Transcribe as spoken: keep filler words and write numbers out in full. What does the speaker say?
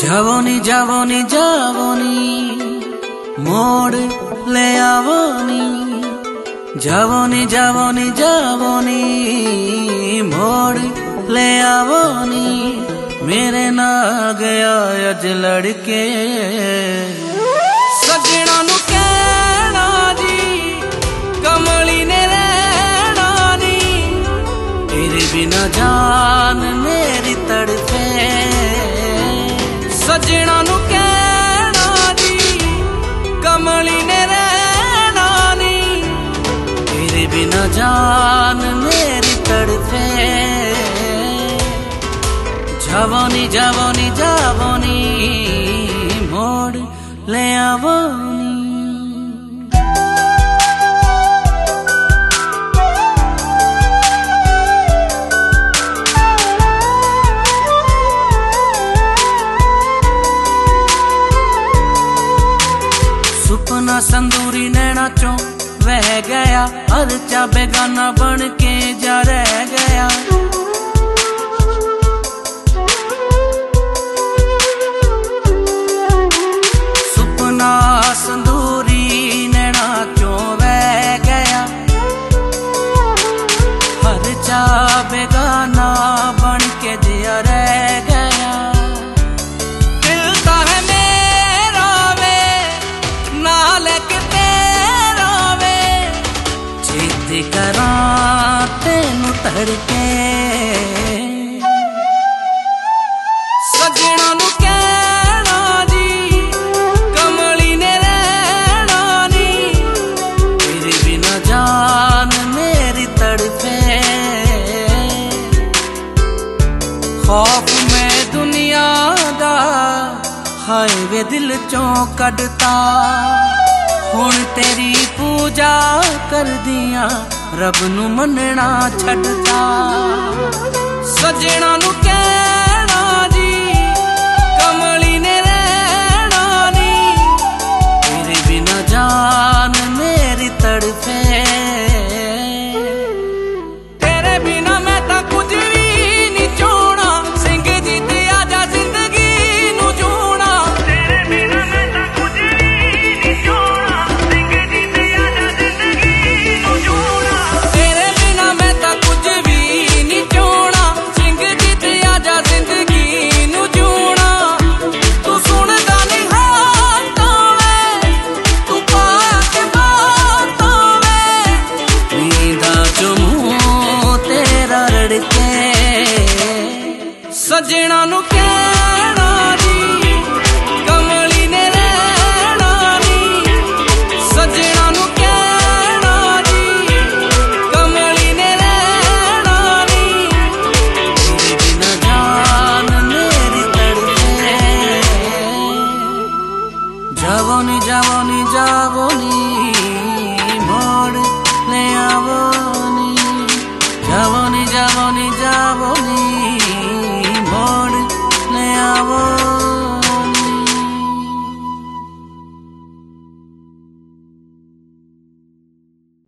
जावोनी जावोनी जावोनी मोड़ ले आवोनी, जावोनी जावोनी जावोनी मोड़ ले आवोनी, मेरे ना गया अज लड़के सजना नु कहना जी कमली ने रहना नी, तेरे बिना जान मेरी तड़पे। सजना नु कहना जी कमली ने रहना नी, तेरे बिना जान मेरी तड़पे। जावोनी जावोनी जावोनी मोड़ ले आवोनी। सुपना संदूरी नैना चों वह गया, अर्चा बेगाना बन के जा रह गया। सुपना संदूरी नैना चों वह गया, अर्चा बेगाना बन के जा रह गया। करा तेनू तड़के सजना नु कहना जी कमली ने रहना नी, तेरे बिना जान मेरी तड़पे। खौफ में दुनिया दा हाय वे दिल चों कढ़ता, हुण तेरी पूजा कर दिया रब नू मनना छड़ता। सजना नु कहना जी कमली ने रहना नी, तेरे बिना जान मेरी तड़पे। तेरे बिना मैं तां कुछ भी नहीं चाहना, सिंह जी ते आजा जिंदगी नू जूना। तेरे बिना मैं तां कुछ भी नहीं चाहना, सिंह जी ते आजा जिंदगी नू जूना। तेरे बिना मैं तां कुछ भी नहीं चाहना, सिंह जी ते आजा जिंदगी नू जूना। तू सुनदा नहीं हालां वे, तू पाया के बातां वे, नींदा चों मूंह तेरा रड़के। सजना नु कहना जी कमली ने रहना नी, सजना नु कहना जी कमली ने रहना नी, तेरे बिना जान मेरी तड़पे। जावोनी जावोनी जावोनी मोड़ ले आवोनी, जावोनी जावोनी जावोनी मोड़ ले आवोनी।